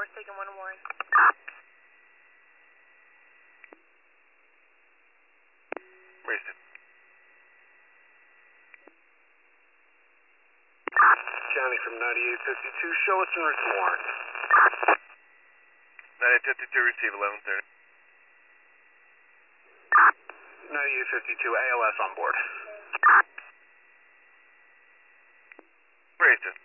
North Taking 1 Warren. Raised it. County from 9852, show us and route Warren. 9852, receive 1130. 9852, ALS on board. Raised it.